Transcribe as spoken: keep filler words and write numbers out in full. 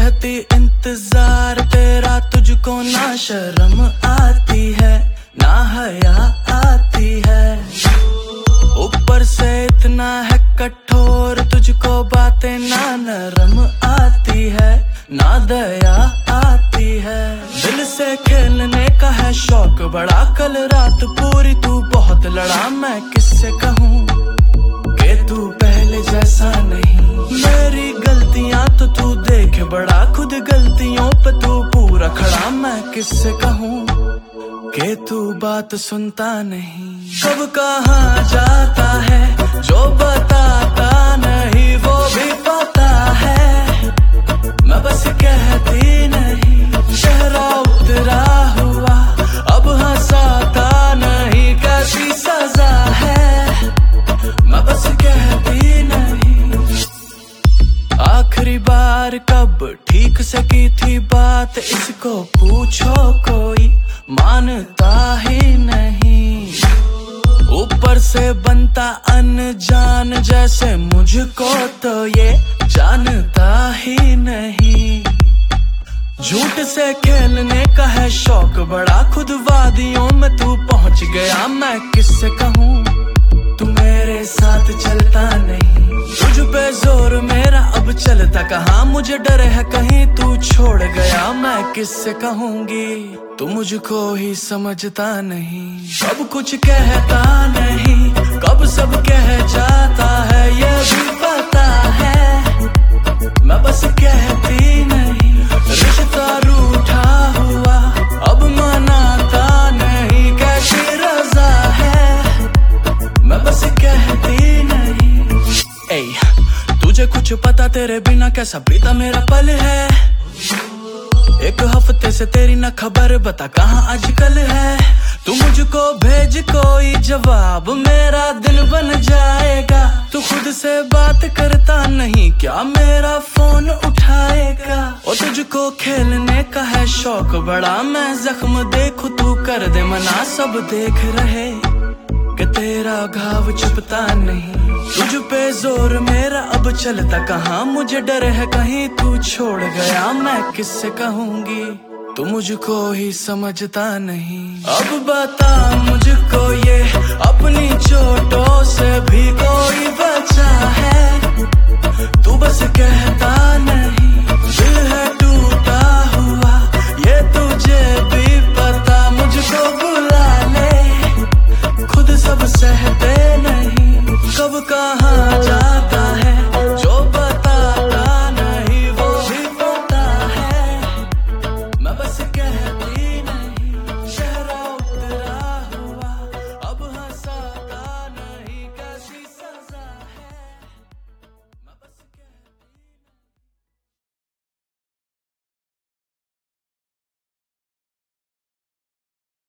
रहती इंतजार तेरा, तुझको ना शर्म आती है ना हया आती है। ऊपर से इतना है कठोर, तुझको बातें ना नरम आती है ना दया आती है। दिल से खेलने का है शौक बड़ा, कल रात पूरी तू बहुत लड़ा। मैं किससे कहूँ कि तू पहले जैसा नहीं। मेरी गलतियां तो तू देख बड़ा, खुद गलतियों पे तू पूरा खड़ा। मैं किससे कहूँ कि तू बात सुनता नहीं। कब कहाँ जाता है जो बताता नहीं, वो भी पता है मैं बस कहती नहीं। चेहरा उतरा हुआ अब हंसाता नहीं, कैसी सजा है मैं बस कहती नहीं। आखिरी बार कब ठीक से की थी बात, इसको पूछो कोई मानता ही नहीं। ऊपर से बनता अनजान जैसे मुझको तो ये जानता ही नहीं। झूठ से खेलने का है शौक बड़ा, खुद वादियों में तू पहुंच गया। मैं किससे कहूँ तू मेरे साथ चलता नहीं। तुझ पे जोर मेरा अब चलता कहाँ, मुझे डर है कहीं तू छोड़ गया। मैं किससे कहूँगी तू मुझको ही समझता नहीं। कब कुछ कहता नहीं, कब सब कह जाता है, ये भी पता है मैं बस कहती नहीं। रिश्ता रूठा हुआ अब मनाता नहीं, कैसी रजा है मैं बस कहती नहीं। ए, तुझे कुछ पता तेरे बिना कैसा बीता मेरा पल है। एक हफ्ते से तेरी न खबर, बता कहाँ आजकल है। तू मुझको भेज कोई जवाब, मेरा दिन बन जाएगा। तू खुद से बात करता नहीं, क्या मेरा फोन उठाएगा। और तुझको खेलने का है शौक बड़ा, मैं जख्म देखूं तू कर दे मना। सब देख रहे कि तेरा घाव छुपता नहीं। तुझ पे जोर मेरा अब चलता कहाँ, मुझे डर है कहीं तू छोड़ गया। मैं किससे कहूँगी तू मुझको ही समझता नहीं। अब बता मुझको ये अपनी चोटों से